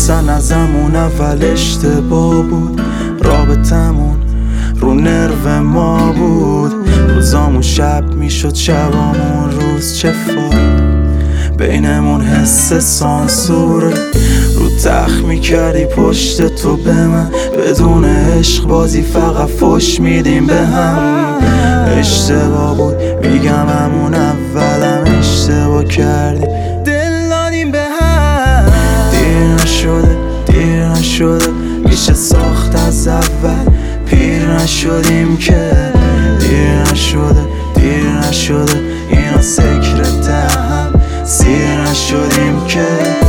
اصلا ازمون اول اشتباه بود، رابطمون رو نرو ما بود. روزامون شب میشد شبامون روز، چه فایده بینمون حس سانسوره. رو تخت میکردی پشت تو به من، بدون عشق بازی فقط فش میدیم به هم. اشتباه بود میگم همون اولم اشتباه کردیم، دل دادیم به هم. دیر نشده میشه ساخت از اول، پیر نشدیم که. دیر نشده اینا سکرت هم، سیر نشدیم که.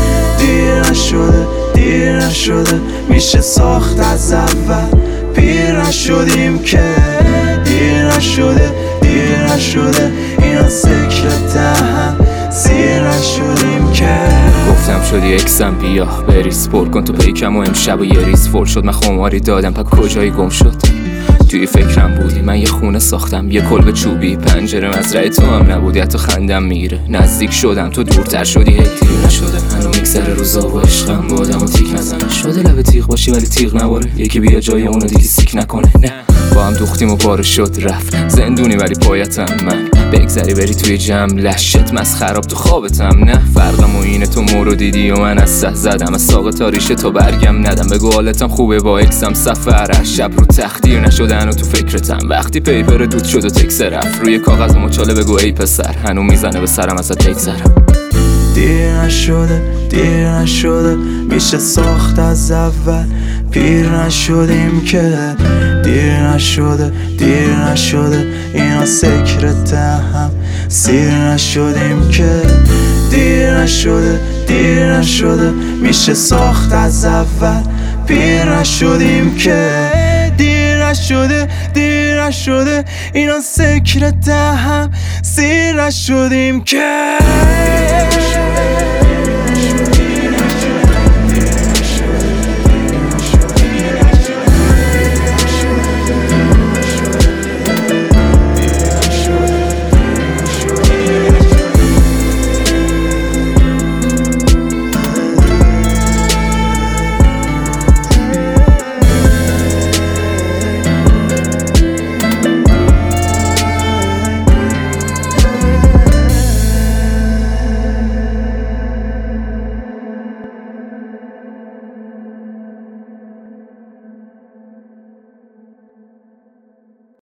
دیر نشده میشه ساخت از اول، پیر نشدیم که. دیر نشده اینا سکرت هم، سیر نشدیم که. گفتم شدی اکسم بیا بریز پر کن تو پیکم و امشب و یه ریز فر شد. من خماری دادم پا کجایی گم شد؟ توی فکرم بودی، من یه خونه ساختم یه کلبه چوبی، پنجره مزرعه تو هم نبودی، حتی خندم میگیره. نزدیک شدم تو دورتر شدی، هی دیر نشده هنو میگذره روزا و عشقم با آدم و تیک نزنه. شده لب تیغ باشی ولی تیغ نباره، یکی بیا جای اونو دیگه سیک نکنه. نه با هم دوختیم و پاره شد رفت، زندونی ولی پایتم من. بگذری بری توی جمع لشت مسخراب تو خوابتم. نه فرقم و اینه تو مورو دیدی و من از سه زدم، از ساق تاریشه تو برگم ندم. بگو حالتم خوبه با اکسم سفر، هر شب رو تخدیر نشده هنو تو فکرتم. وقتی پیپر دود شد و تکس رفت روی کاغذ و مچاله، بگو ای پسر هنو میزنه به سرم ازت بگذرم. دیر نشده میشه ساخت از اول، پیر نشدیم که. دیر نشده اینا سکرت هم، سیر نشدیم که. دیر نشده میشه ساخت از اول، پیر نشدیم که. دیر نشده اینا سکرت هم، سیر نشدیم که.